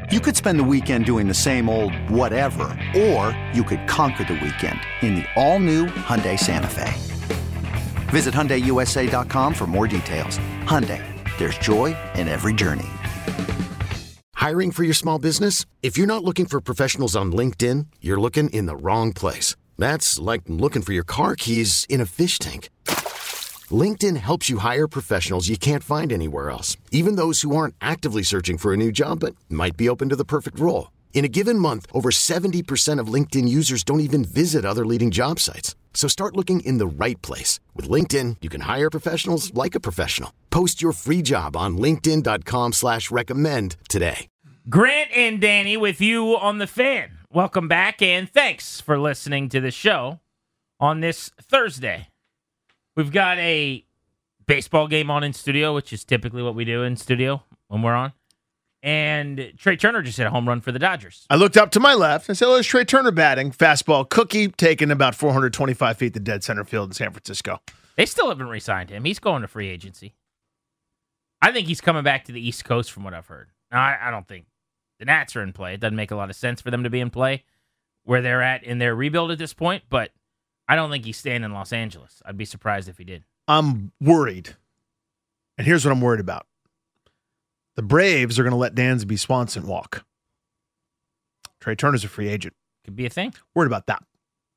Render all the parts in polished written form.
You could spend the weekend doing the same old whatever, or you could conquer the weekend in the all-new Hyundai Santa Fe. Visit HyundaiUSA.com for more details. Hyundai, there's joy in every journey. Hiring for your small business? If you're not looking for professionals on LinkedIn, you're looking in the wrong place. That's like looking for your car keys in a fish tank. LinkedIn helps you hire professionals you can't find anywhere else, even those who aren't actively searching for a new job but might be open to the perfect role. In a given month, over 70% of LinkedIn users don't even visit other leading job sites. So start looking in the right place. With LinkedIn, you can hire professionals like a professional. Post your free job on linkedin.com/recommend today. Grant and Danny with you on The Fan. Welcome back, and thanks for listening to the show on this Thursday. We've got a baseball game on in studio, which is typically what we do in studio when we're on. And Trey Turner just hit a home run for the Dodgers. I looked up to my left and said, there's Trey Turner batting. Fastball cookie, taking about 425 feet to dead center field in San Francisco. They still haven't re-signed him. He's going to free agency. I think he's coming back to the East Coast from what I've heard. Now, I don't think the Nats are in play. It doesn't make a lot of sense for them to be in play where they're at in their rebuild at this point, but I don't think he's staying in Los Angeles. I'd be surprised if he did. I'm worried. And here's what I'm worried about. The Braves are going to let Dansby Swanson walk. Trey Turner's a free agent. Could be a thing. Worried about that.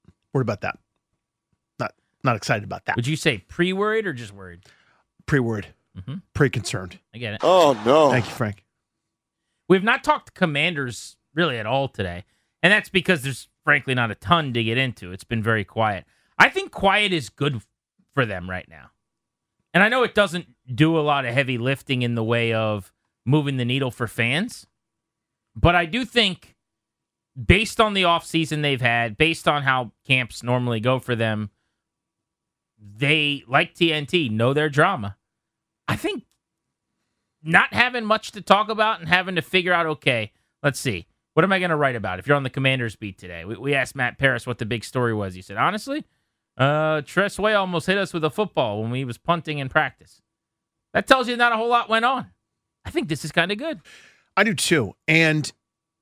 Not excited about that. Would you say pre-worried or just worried? Pre-worried. Mm-hmm. Pre-concerned. I get it. Oh, no. Thank you, Frank. We've not talked to Commanders really at all today. And that's because there's frankly not a ton to get into. It's been very quiet. I think quiet is good for them right now. And I know it doesn't do a lot of heavy lifting in the way of moving the needle for fans. But I do think based on the offseason they've had, based on how camps normally go for them, they, like TNT, know their drama. I think not having much to talk about and having to figure out, okay, let's see. What am I going to write about? If you're on the Commanders beat today, we asked Matt Paris what the big story was. He said, honestly, Tress Way almost hit us with a football when he was punting in practice. That tells you not a whole lot went on. I think this is kind of good. I do too. And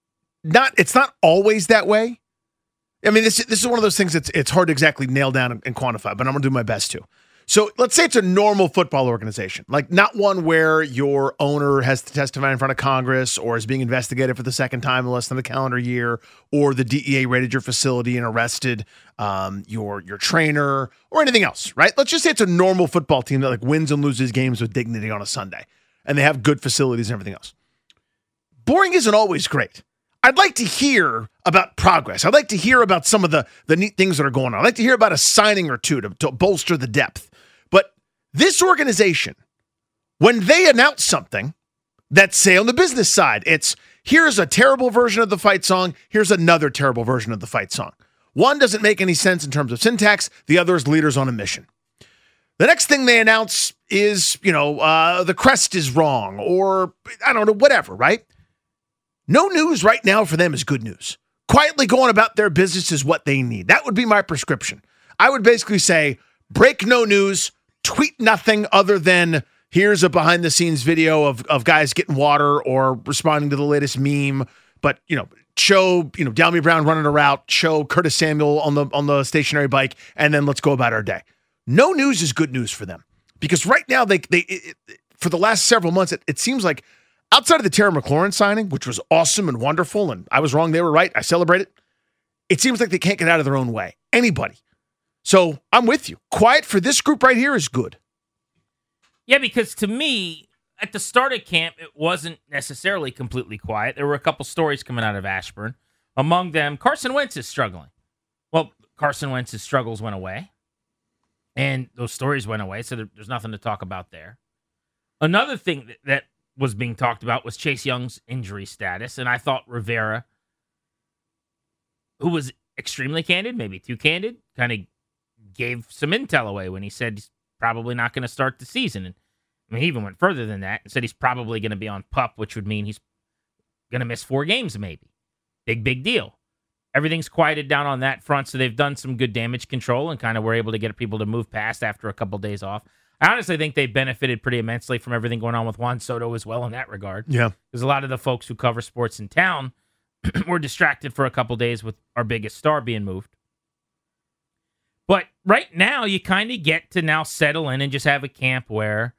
it's not always that way. I mean, this is one of those things that's it's hard to exactly nail down and quantify, but I'm going to do my best to. So let's say it's a normal football organization, like not one where your owner has to testify in front of Congress or is being investigated for the second time in less than a calendar year, or the DEA raided your facility and arrested your trainer or anything else, right? Let's just say it's a normal football team that like wins and loses games with dignity on a Sunday, and they have good facilities and everything else. Boring isn't always great. I'd like to hear about progress. I'd like to hear about some of the neat things that are going on. I'd like to hear about a signing or two to bolster the depth. But this organization, when they announce something, that's, say, on the business side, it's here's a terrible version of the fight song, here's another terrible version of the fight song. One doesn't make any sense in terms of syntax, the other is leaders on a mission. The next thing they announce is, the crest is wrong, or I don't know, whatever, right? No news right now for them is good news. Quietly going about their business is what they need. That would be my prescription. I would basically say, break no news, tweet nothing other than here's a behind-the-scenes video of guys getting water or responding to the latest meme. But, show, Dalmy Brown running a route, show Curtis Samuel on the stationary bike, and then let's go about our day. No news is good news for them. Because right now, they for the last several months, it seems like outside of the Terry McLaurin signing, which was awesome and wonderful, and I was wrong, they were right, I celebrate it, it seems like they can't get out of their own way. Anybody. So I'm with you. Quiet for this group right here is good. Yeah, because to me, at the start of camp, it wasn't necessarily completely quiet. There were a couple stories coming out of Ashburn. Among them, Carson Wentz is struggling. Well, Carson Wentz's struggles went away, and those stories went away, so there's nothing to talk about there. Another thing that was being talked about was Chase Young's injury status, and I thought Rivera, who was extremely candid, maybe too candid, kind of gave some intel away when he said he's probably not going to start the season. And I mean, he even went further than that and said he's probably going to be on PUP, which would mean he's going to miss 4 games maybe. Big deal. Everything's quieted down on that front, so they've done some good damage control and kind of were able to get people to move past after a couple days off. I honestly think they benefited pretty immensely from everything going on with Juan Soto as well in that regard. Yeah. Because a lot of the folks who cover sports in town were distracted for a couple days with our biggest star being moved. But right now, you kind of get to now settle in and just have a camp where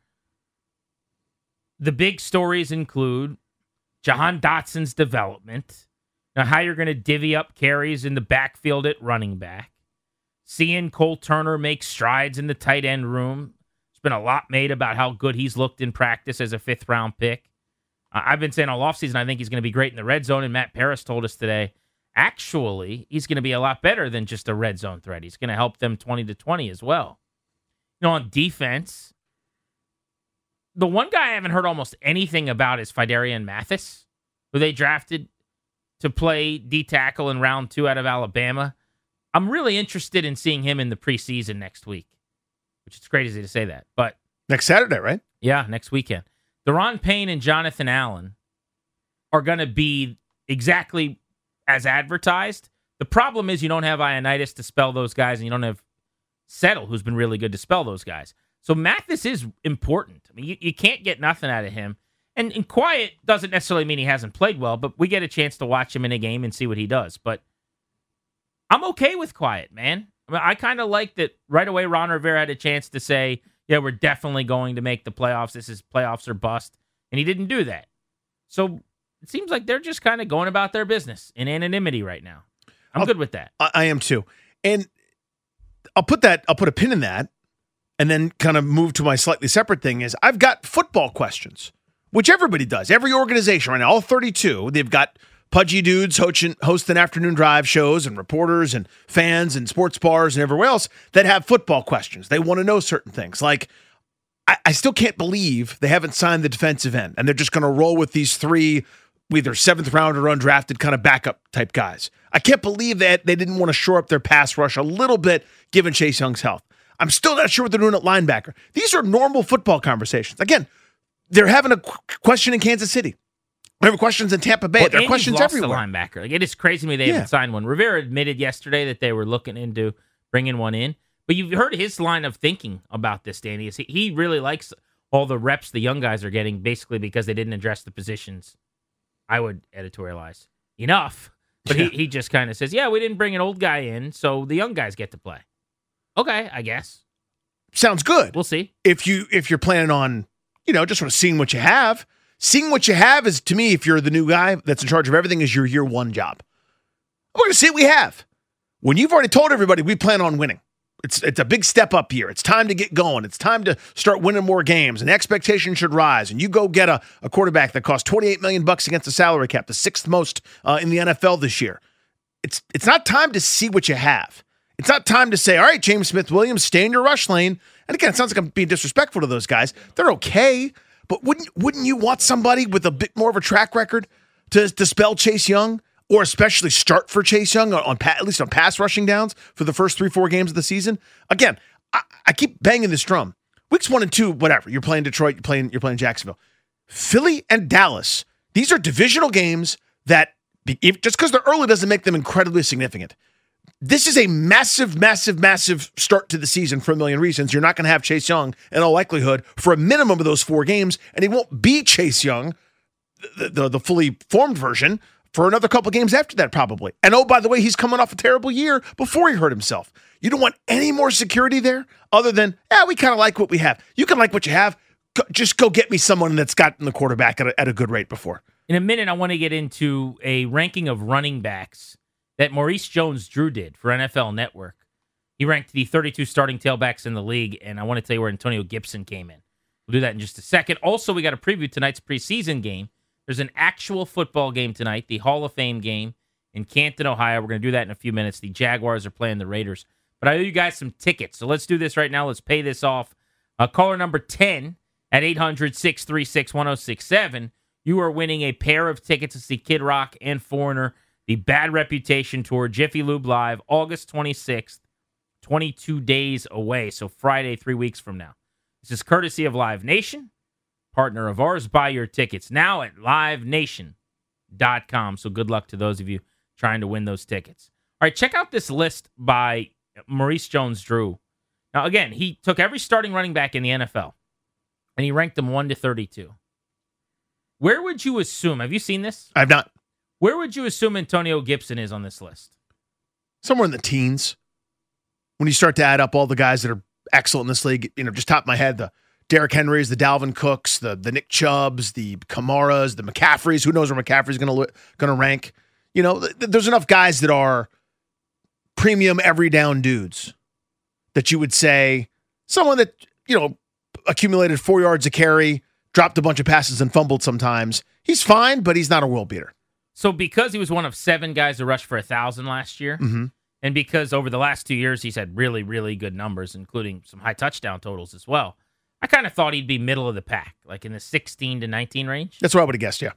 the big stories include Jahan Dotson's development, now how you're going to divvy up carries in the backfield at running back, seeing Cole Turner make strides in the tight end room. There's been a lot made about how good he's looked in practice as a fifth-round pick. I've been saying all offseason I think he's going to be great in the red zone, and Matt Paris told us today, actually, he's going to be a lot better than just a red zone threat. He's going to help them 20-20 as well. On defense, the one guy I haven't heard almost anything about is Phidarian Mathis, who they drafted to play D-tackle in round 2 out of Alabama. I'm really interested in seeing him in the preseason next week, which is crazy to say that. But Next Saturday, right? Yeah, next weekend. Deron Payne and Jonathan Allen are going to be exactly as advertised. The problem is you don't have Ioannidis to spell those guys, and you don't have Settle, who's been really good to spell those guys. So Mathis is important. I mean, you can't get nothing out of him. And quiet doesn't necessarily mean he hasn't played well, but we get a chance to watch him in a game and see what he does. But I'm okay with quiet, man. I mean, I kind of like that right away Ron Rivera had a chance to say, yeah, we're definitely going to make the playoffs. This is playoffs or bust. And he didn't do that. So it seems like they're just kind of going about their business in anonymity right now. I'm good with that. I am too. And I'll put a pin in that and then kind of move to my slightly separate thing is I've got football questions, which everybody does. Every organization right now, all 32, they've got pudgy dudes hosting afternoon drive shows and reporters and fans and sports bars and everywhere else that have football questions. They want to know certain things. Like, I still can't believe they haven't signed the defensive end and they're just going to roll with these 3 either 7th round or undrafted kind of backup type guys. I can't believe that they didn't want to shore up their pass rush a little bit given Chase Young's health. I'm still not sure what they're doing at linebacker. These are normal football conversations. Again, they're having a question in Kansas City. There are questions in Tampa Bay. There are questions everywhere. Linebacker. Like, it is crazy to me they haven't signed one. Rivera admitted yesterday that they were looking into bringing one in. But you've heard his line of thinking about this, Danny. Is he really likes all the reps the young guys are getting basically because they didn't address the positions. I would editorialize enough. But he just kind of says, yeah, we didn't bring an old guy in, so the young guys get to play. Okay, I guess. Sounds good. We'll see. If you're planning on, just sort of seeing what you have. Seeing what you have is, to me, if you're the new guy that's in charge of everything, is your year one job. We're going to see what we have. When you've already told everybody we plan on winning, it's a big step up year. It's time to get going. It's time to start winning more games, and expectations should rise. And you go get a quarterback that costs $28 million against the salary cap, the 6th most in the NFL this year. It's not time to see what you have. It's not time to say, all right, James Smith-Williams, stay in your rush lane. And again, it sounds like I'm being disrespectful to those guys. They're okay. But wouldn't you want somebody with a bit more of a track record to spell Chase Young, or especially start for Chase Young at least on pass rushing downs for the first 3-4 games of the season? Again, I keep banging this drum. Weeks 1 and 2, whatever. You're playing Detroit. You're playing Jacksonville, Philly, and Dallas. These are divisional games that just because they're early doesn't make them incredibly significant. This is a massive, massive, massive start to the season for a million reasons. You're not going to have Chase Young, in all likelihood, for a minimum of those 4 games, and he won't be Chase Young, the fully formed version, for another couple games after that, probably. And oh, by the way, he's coming off a terrible year before he hurt himself. You don't want any more security there other than, we kind of like what we have. You can like what you have. Just go get me someone that's gotten the quarterback at a good rate before. In a minute, I want to get into a ranking of running backs that Maurice Jones-Drew did for NFL Network. He ranked the 32 starting tailbacks in the league, and I want to tell you where Antonio Gibson came in. We'll do that in just a second. Also, we got to preview tonight's preseason game. There's an actual football game tonight, the Hall of Fame game in Canton, Ohio. We're going to do that in a few minutes. The Jaguars are playing the Raiders. But I owe you guys some tickets, so let's do this right now. Let's pay this off. Caller number 10 at 800-636-1067. You are winning a pair of tickets to see Kid Rock and Foreigner, the Bad Reputation Tour, Jiffy Lube Live, August 26th, 22 days away. So Friday, 3 weeks from now. This is courtesy of Live Nation, partner of ours. Buy your tickets now at livenation.com. So good luck to those of you trying to win those tickets. All right, check out this list by Maurice Jones-Drew. Now, again, he took every starting running back in the NFL, and he ranked them 1 to 32. Where would you assume, have you seen this? I've not. Where would you assume Antonio Gibson is on this list? Somewhere in the teens. When you start to add up all the guys that are excellent in this league, just top of my head, the Derrick Henrys, the Dalvin Cooks, the Nick Chubbs, the Kamaras, the McCaffreys. Who knows where McCaffrey's going to rank? There's enough guys that are premium every down dudes that you would say someone that, accumulated 4 yards a carry, dropped a bunch of passes and fumbled sometimes. He's fine, but he's not a world beater. So because he was one of 7 guys to rush for 1,000 last year, and because over the last 2 years he's had really, really good numbers, including some high touchdown totals as well, I kind of thought he'd be middle of the pack, like in the 16 to 19 range. That's what I would have guessed, yeah.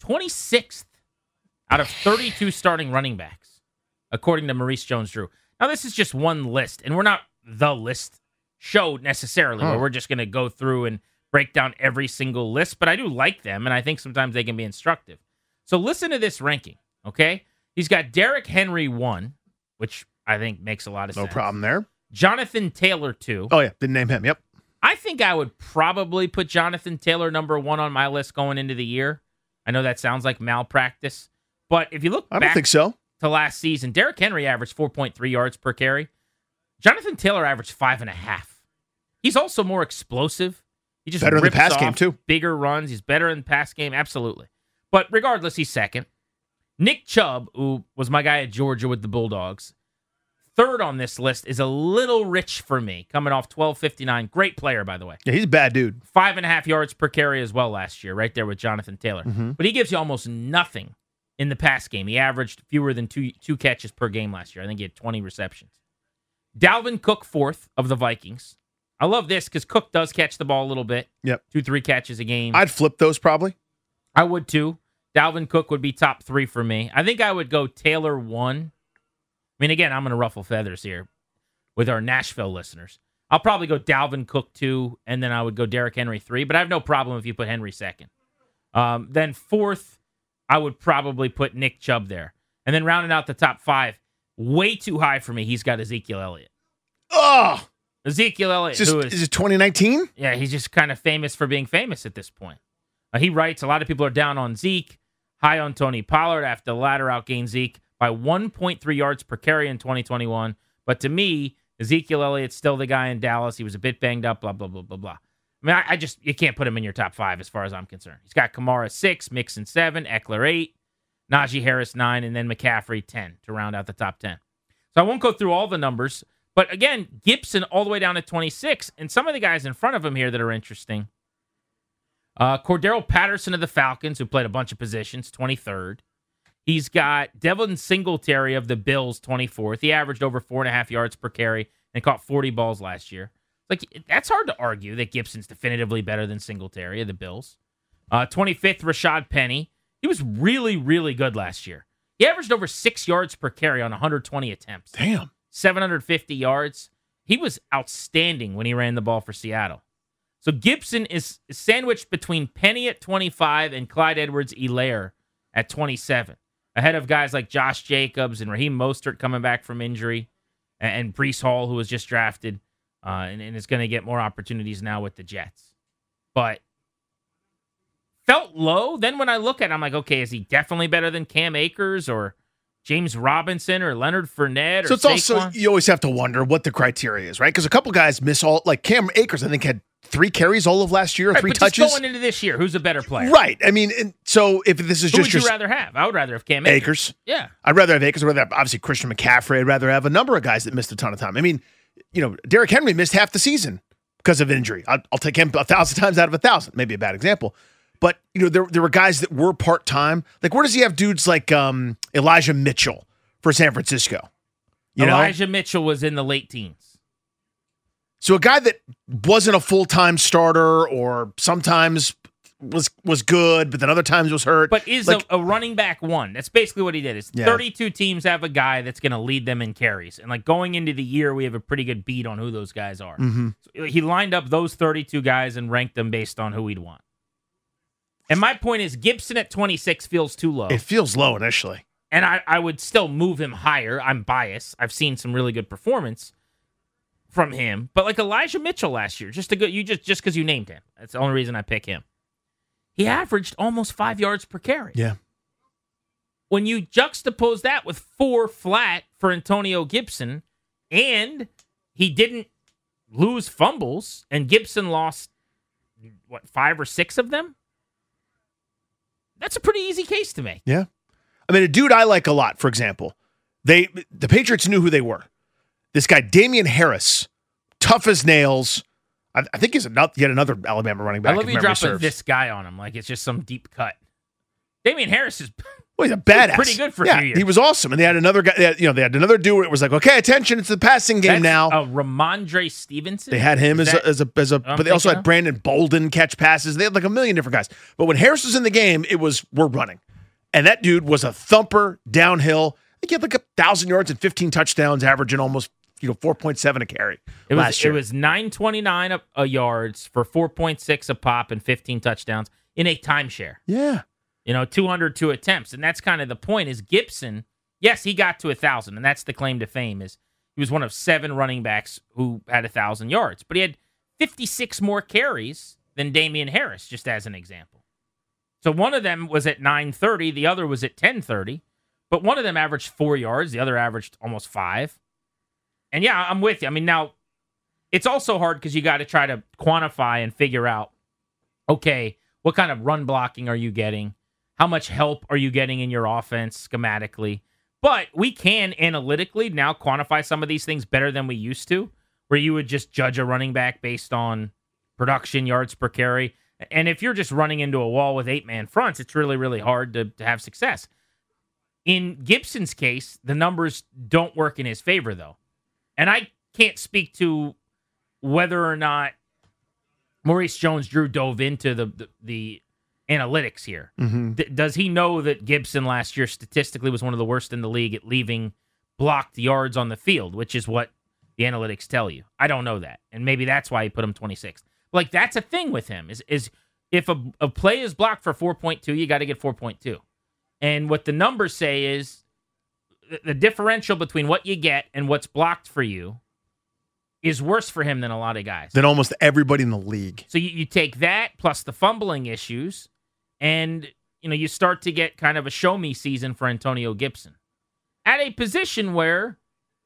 26th out of 32 starting running backs, according to Maurice Jones-Drew. Now, this is just one list, and we're not the list show necessarily, where we're just going to go through and break down every single list, but I do like them, and I think sometimes they can be instructive. So listen to this ranking, okay? He's got Derrick Henry 1, which I think makes a lot of sense. No problem there. Jonathan Taylor 2. Oh, yeah, didn't name him, yep. I think I would probably put Jonathan Taylor number 1 on my list going into the year. I know that sounds like malpractice, but if you look I don't think so. to last season, Derrick Henry averaged 4.3 yards per carry. Jonathan Taylor averaged 5.5. He's also more explosive. He just better in the rips pass off game, too. Bigger runs. He's better in the pass game, absolutely. But regardless, he's second. Nick Chubb, who was my guy at Georgia with the Bulldogs, third on this list is a little rich for me, coming off 12.59. Great player, by the way. Yeah, he's a bad dude. 5.5 yards per carry as well last year, right there with Jonathan Taylor. But he gives you almost nothing in the pass game. He averaged fewer than two catches per game last year. I think he had 20 receptions. Dalvin Cook, fourth of the Vikings. I love this because Cook does catch the ball a little bit. Yep. 2-3 catches a game. I'd flip those probably. I would too. Dalvin Cook would be top 3 for me. I think I would go Taylor 1. I mean, again, I'm going to ruffle feathers here with our Nashville listeners. I'll probably go Dalvin Cook 2, and then I would go Derrick Henry 3, but I have no problem if you put Henry second. Then fourth, I would probably put Nick Chubb there. And then rounding out the top 5, way too high for me, he's got Ezekiel Elliott. Oh! Ezekiel Elliott, Is it 2019? Yeah, he's just kind of famous for being famous at this point. He writes, a lot of people are down on Zeke, high on Tony Pollard after the latter outgained Zeke by 1.3 yards per carry in 2021. But to me, Ezekiel Elliott's still the guy in Dallas. He was a bit banged up, blah, blah, blah, blah, blah. I mean, you can't put him in your top 5 as far as I'm concerned. He's got Kamara 6, Mixon 7, Eckler 8, Najee Harris 9, and then McCaffrey 10 to round out the top 10. So I won't go through all the numbers. But again, Gibson all the way down to 26. And some of the guys in front of him here that are interesting. Cordero Patterson of the Falcons, who played a bunch of positions, 23rd. He's got Devin Singletary of the Bills, 24th. He averaged over 4.5 yards per carry and caught 40 balls last year. Like, that's hard to argue that Gibson's definitively better than Singletary of the Bills. 25th, Rashad Penny. He was really, really good last year. He averaged over 6 yards per carry on 120 attempts. Damn. 750 yards. He was outstanding when he ran the ball for Seattle. So Gibson is sandwiched between Penny at 25 and Clyde Edwards-Helaire at 27, ahead of guys like Josh Jacobs and Raheem Mostert coming back from injury, and Breece Hall, who was just drafted and is going to get more opportunities now with the Jets. But felt low. Then when I look at it, I'm like, okay, is he definitely better than Cam Akers or James Robinson or Leonard Fournette? So it's Saquon? Also, you always have to wonder what the criteria is, right? Because a couple guys miss all, like Cam Akers, I think had 3 carries all of last year, right, 3 but touches. Just going into this year, who's a better player? Right. I mean, so if this is Who just would you rather have? I would rather have Cam Akers. Yeah. I'd rather have Akers. I'd rather have, obviously, Christian McCaffrey. I'd rather have a number of guys that missed a ton of time. I mean, Derrick Henry missed half the season because of injury. I'll take him 1,000 times out of 1,000. Maybe a bad example. But, there were guys that were part-time. Like, where does he have dudes like Elijah Mitchell for San Francisco? Elijah Mitchell was in the late teens. So a guy that wasn't a full-time starter or sometimes was good, but then other times was hurt. But is like, a running back one. That's basically what he did. 32 teams have a guy that's going to lead them in carries. And like going into the year, we have a pretty good beat on who those guys are. Mm-hmm. So he lined up those 32 guys and ranked them based on who he'd want. And my point is Gibson at 26 feels too low. It feels low initially. And I would still move him higher. I'm biased. I've seen some really good performance. from him, but like Elijah Mitchell last year, just because you named him. That's the only reason I pick him. He averaged almost 5 yards per carry. Yeah. When you juxtapose that with 4 flat for Antonio Gibson, and he didn't lose fumbles, and Gibson lost, 5 or 6 of them? That's a pretty easy case to make. Yeah. I mean, a dude I like a lot, for example, the Patriots knew who they were. This guy, Damian Harris, tough as nails. I think he's yet another Alabama running back. I love you dropping this guy on him like it's just some deep cut. Damian Harris is he's a badass. Pretty good for a few years. He was awesome. And they had another guy, they had another dude where it was like, okay, attention, it's the passing game now. Ramondre Stevenson. They had him but they also had Brandon Bolden catch passes. They had like a million different guys. But when Harris was in the game, we're running. And that dude was a thumper downhill. I think he had like 1,000 yards and 15 touchdowns, averaging almost 4.7 a carry last year. It was 929 yards for 4.6 a pop and 15 touchdowns in a timeshare. Yeah. 202 attempts. And that's kind of the point is Gibson, yes, he got to 1,000, and that's the claim to fame is he was one of 7 running backs who had 1,000 yards. But he had 56 more carries than Damian Harris, just as an example. So one of them was at 930, the other was at 1030, but one of them averaged 4 yards, the other averaged almost 5. And yeah, I'm with you. I mean, now, it's also hard because you got to try to quantify and figure out, okay, what kind of run blocking are you getting? How much help are you getting in your offense schematically? But we can analytically now quantify some of these things better than we used to, where you would just judge a running back based on production, yards per carry. And if you're just running into a wall with 8-man fronts, it's really, really hard to have success. In Gibson's case, the numbers don't work in his favor, though. And I can't speak to whether or not Maurice Jones-Drew dove into the analytics here. Mm-hmm. Does he know that Gibson last year statistically was one of the worst in the league at leaving blocked yards on the field, which is what the analytics tell you? I don't know that. And maybe that's why he put him 26th. Like, that's a thing with him, is if a play is blocked for 4.2, you got to get 4.2. And what the numbers say is the differential between what you get and what's blocked for you is worse for him than a lot of guys. Than almost everybody in the league. So you take that plus the fumbling issues, and you start to get kind of a show-me season for Antonio Gibson at a position where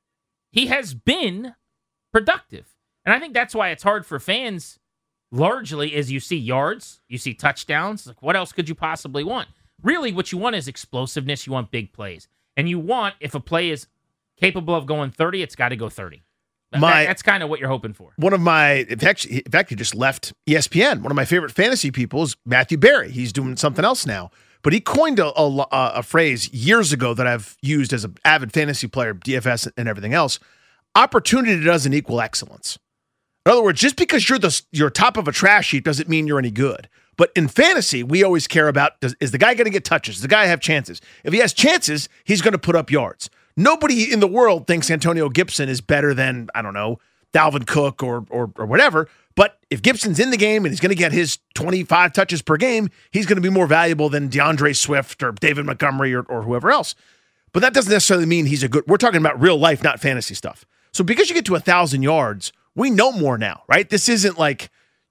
he has been productive. And I think that's why it's hard for fans largely is you see yards, you see touchdowns. Like, what else could you possibly want? Really, what you want is explosiveness. You want big plays. And you want, if a play is capable of going 30, it's got to go 30. That's kind of what you're hoping for. One of my, in fact, he just left ESPN. One of my favorite fantasy people is Matthew Berry. He's doing something else now. But he coined a phrase years ago that I've used as an avid fantasy player, DFS and everything else. Opportunity doesn't equal excellence. In other words, just because you're top of a trash heap doesn't mean you're any good. But in fantasy, we always care about, is the guy going to get touches? Does the guy have chances? If he has chances, he's going to put up yards. Nobody in the world thinks Antonio Gibson is better than, I don't know, Dalvin Cook or whatever. But if Gibson's in the game and he's going to get his 25 touches per game, he's going to be more valuable than DeAndre Swift or David Montgomery or whoever else. But that doesn't necessarily mean he's we're talking about real life, not fantasy stuff. So because you get to 1,000 yards, we know more now, right? This isn't like,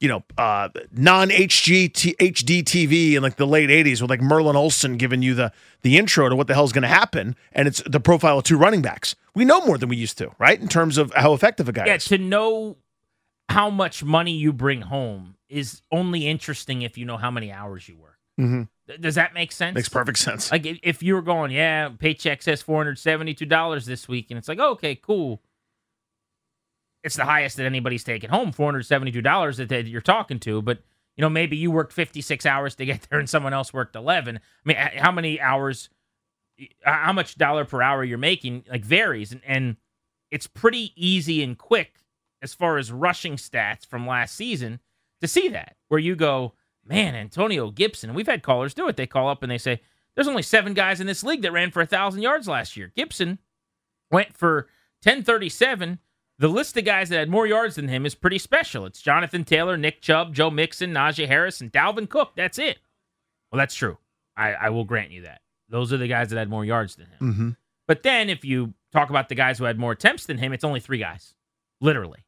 non-HD TV in like the late 80s with like Merlin Olsen giving you the intro to what the hell's going to happen, and it's the profile of 2 running backs. We know more than we used to, right? In terms of how effective a guy is. Yeah, to know how much money you bring home is only interesting if you know how many hours you work. Mm-hmm. Does that make sense? Makes perfect sense. Like if you were going, paycheck says $472 this week, and it's like, okay, cool. It's the highest that anybody's taken home, $472 that you're talking to. But, maybe you worked 56 hours to get there and someone else worked 11. I mean, how many hours, how much dollar per hour you're making, varies. And it's pretty easy and quick as far as rushing stats from last season to see that, where you go, man, Antonio Gibson. We've had callers do it. They call up and they say, there's only 7 guys in this league that ran for 1,000 yards last year. Gibson went for 1,037. The list of guys that had more yards than him is pretty special. It's Jonathan Taylor, Nick Chubb, Joe Mixon, Najee Harris, and Dalvin Cook. That's it. Well, that's true. I will grant you that. Those are the guys that had more yards than him. Mm-hmm. But then if you talk about the guys who had more attempts than him, it's only 3 guys. Literally.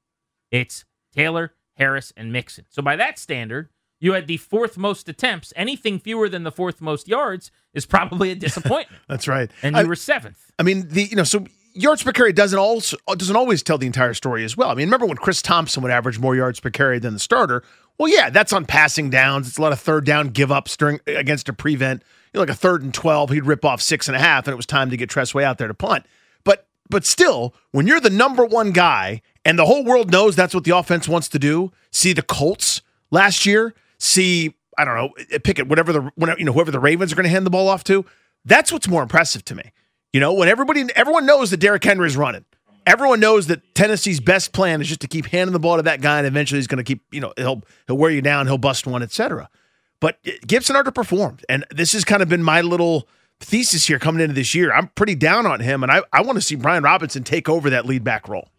It's Taylor, Harris, and Mixon. So by that standard, you had the fourth most attempts. Anything fewer than the fourth most yards is probably a disappointment. That's right. And you were seventh. I mean, so yards per carry doesn't always tell the entire story as well. I mean, remember when Chris Thompson would average more yards per carry than the starter? Well, yeah, that's on passing downs. It's a lot of third down give-ups against a prevent. Like a 3rd and 12, he'd rip off 6.5, and it was time to get Tressway out there to punt. But still, when you're the number one guy and the whole world knows that's what the offense wants to do, see the Colts last year, see, I don't know, pick it, whoever the Ravens are going to hand the ball off to, that's what's more impressive to me. When everyone knows that Derrick Henry is running. Everyone knows that Tennessee's best plan is just to keep handing the ball to that guy, and eventually he's going to keep, he'll wear you down, he'll bust one, etc. But Gibson underperformed, and this has kind of been my little thesis here coming into this year. I'm pretty down on him, and I want to see Brian Robinson take over that lead back role.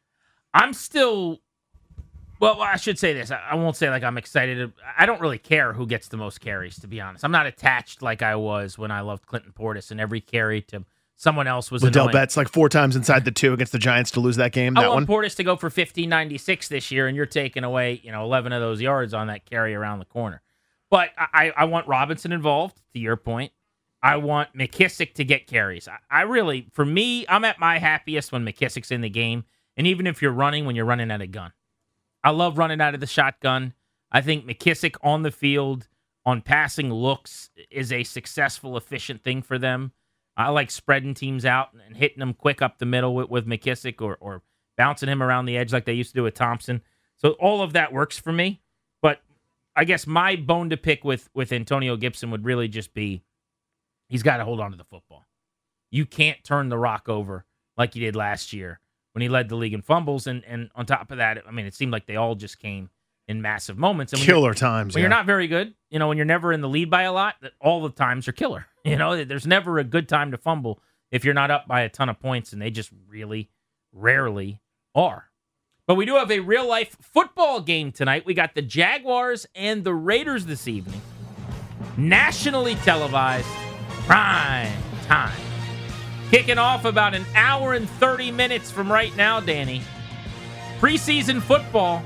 I'm still, well, I should say this. I won't say like I'm excited. I don't really care who gets the most carries, to be honest. I'm not attached like I was when I loved Clinton Portis, and every carry to someone else was Liddell annoying. Betts like 4 times inside the 2 against the Giants to lose that game. I want Portis to go for 1596 this year, and you're taking away 11 of those yards on that carry around the corner. But I want Robinson involved, to your point. I want McKissick to get carries. I really, for me, I'm at my happiest when McKissick's in the game. And even if you're running, when you're running out of gun. I love running out of the shotgun. I think McKissick on the field, on passing looks, is a successful, efficient thing for them. I like spreading teams out and hitting them quick up the middle with McKissick or bouncing him around the edge like they used to do with Thompson. So all of that works for me. But I guess my bone to pick with Antonio Gibson would really just be he's got to hold on to the football. You can't turn the rock over like he did last year when he led the league in fumbles. And on top of that, I mean, it seemed like they all just came in massive moments. And killer times. When you're not very good, when you're never in the lead by a lot, all the times are killer. There's never a good time to fumble if you're not up by a ton of points, and they just really rarely are. But we do have a real-life football game tonight. We got the Jaguars and the Raiders this evening. Nationally televised, prime time. Kicking off about an hour and 30 minutes from right now, Danny. Preseason football.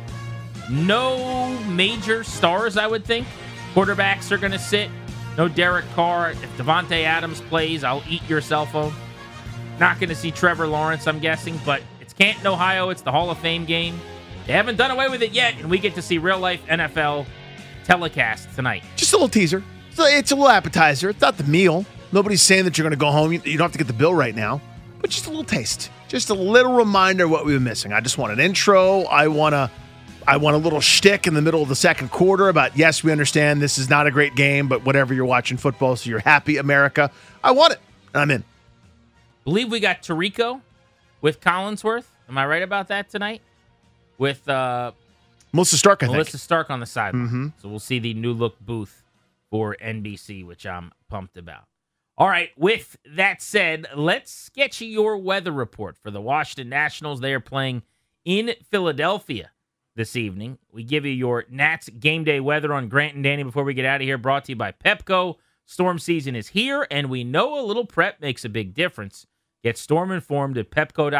No major stars, I would think. Quarterbacks are going to sit. No Derek Carr. If Devontae Adams plays, I'll eat your cell phone. Not going to see Trevor Lawrence, I'm guessing, but it's Canton, Ohio. It's the Hall of Fame game. They haven't done away with it yet, and we get to see real-life NFL telecast tonight. Just a little teaser. It's a little appetizer. It's not the meal. Nobody's saying that you're going to go home. You don't have to get the bill right now, but just a little taste. Just a little reminder of what we've been missing. I just want an intro. I want a little shtick in the middle of the second quarter about, yes, we understand this is not a great game, but whatever, you're watching football, so you're happy, America. I want it. I'm in. Believe we got Tirico with Collinsworth. Am I right about that tonight? With Melissa Stark, I think. Melissa Stark on the sideline. Mm-hmm. So we'll see the new look booth for NBC, which I'm pumped about. All right, with that said, let's get you your weather report for the Washington Nationals. They are playing in Philadelphia this evening. We give you your Nats game day weather on Grant and Danny before we get out of here, brought to you by Pepco. Storm season is here, and we know a little prep makes a big difference. Get storm informed at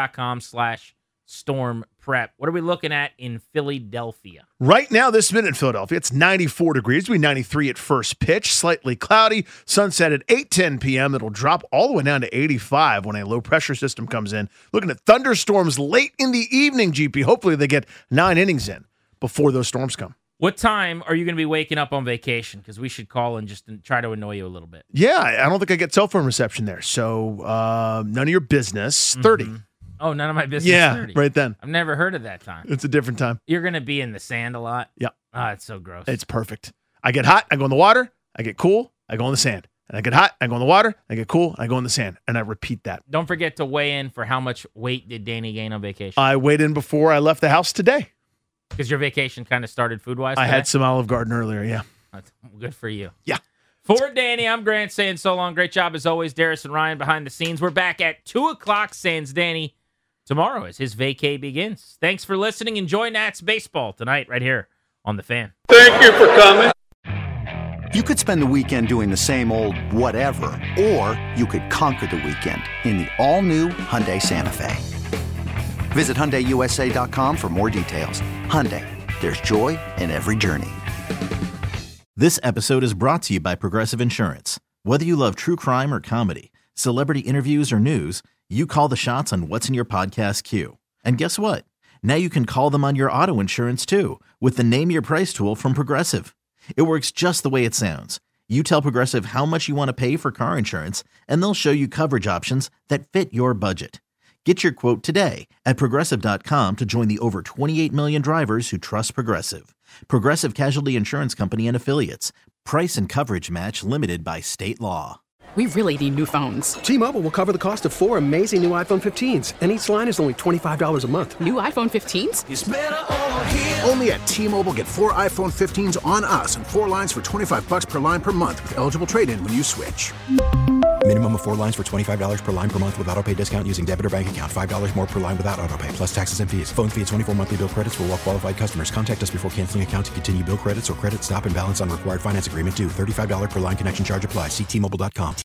pepco.com/storm prep. What are we looking at in Philadelphia? Right now, this minute in Philadelphia, it's 94 degrees. It'll be 93 at first pitch, slightly cloudy. Sunset at 8:10 p.m. It'll drop all the way down to 85 when a low-pressure system comes in. Looking at thunderstorms late in the evening, GP. Hopefully they get 9 innings in before those storms come. What time are you going to be waking up on vacation? Because we should call and just try to annoy you a little bit. Yeah, I don't think I get cell phone reception there. So none of your business. 30. Mm-hmm. Oh, none of my business. Yeah, 30. right then. I've never heard of that time. It's a different time. You're going to be in the sand a lot. Yeah. Ah, it's so gross. It's perfect. I get hot, I go in the water. I get cool, I go in the sand. And I get hot, I go in the water. I get cool, I go in the sand. And I repeat that. Don't forget to weigh in for how much weight did Danny gain on vacation. I weighed in before I left the house today. Because your vacation kind of started food-wise today? I had some Olive Garden earlier, yeah. That's good for you. Yeah. For Danny, I'm Grant saying so long. Great job as always, Darius and Ryan behind the scenes. We're back at 2 o'clock, sans Danny, tomorrow as his vacay begins. Thanks for listening. Enjoy Nats baseball tonight right here on The Fan. Thank you for coming. You could spend the weekend doing the same old whatever, or you could conquer the weekend in the all-new Hyundai Santa Fe. Visit HyundaiUSA.com for more details. Hyundai, there's joy in every journey. This episode is brought to you by Progressive Insurance. Whether you love true crime or comedy, celebrity interviews or news, you call the shots on what's in your podcast queue. And guess what? Now you can call them on your auto insurance too with the Name Your Price tool from Progressive. It works just the way it sounds. You tell Progressive how much you want to pay for car insurance, and they'll show you coverage options that fit your budget. Get your quote today at Progressive.com to join the over 28 million drivers who trust Progressive. Progressive Casualty Insurance Company and Affiliates. Price and coverage match limited by state law. We really need new phones. T-Mobile will cover the cost of 4 amazing new iPhone 15s, and each line is only $25 a month. New iPhone 15s? It's better over here. Only at T-Mobile, get 4 iPhone 15s on us and 4 lines for $25 per line per month with eligible trade-in when you switch. Minimum of 4 lines for $25 per line per month with autopay discount using debit or bank account. $5 more per line without autopay, plus taxes and fees. Phone fee at 24 monthly bill credits for well-qualified customers. Contact us before canceling account to continue bill credits or credit stop and balance on required finance agreement due. $35 per line connection charge applies. See T-Mobile.com.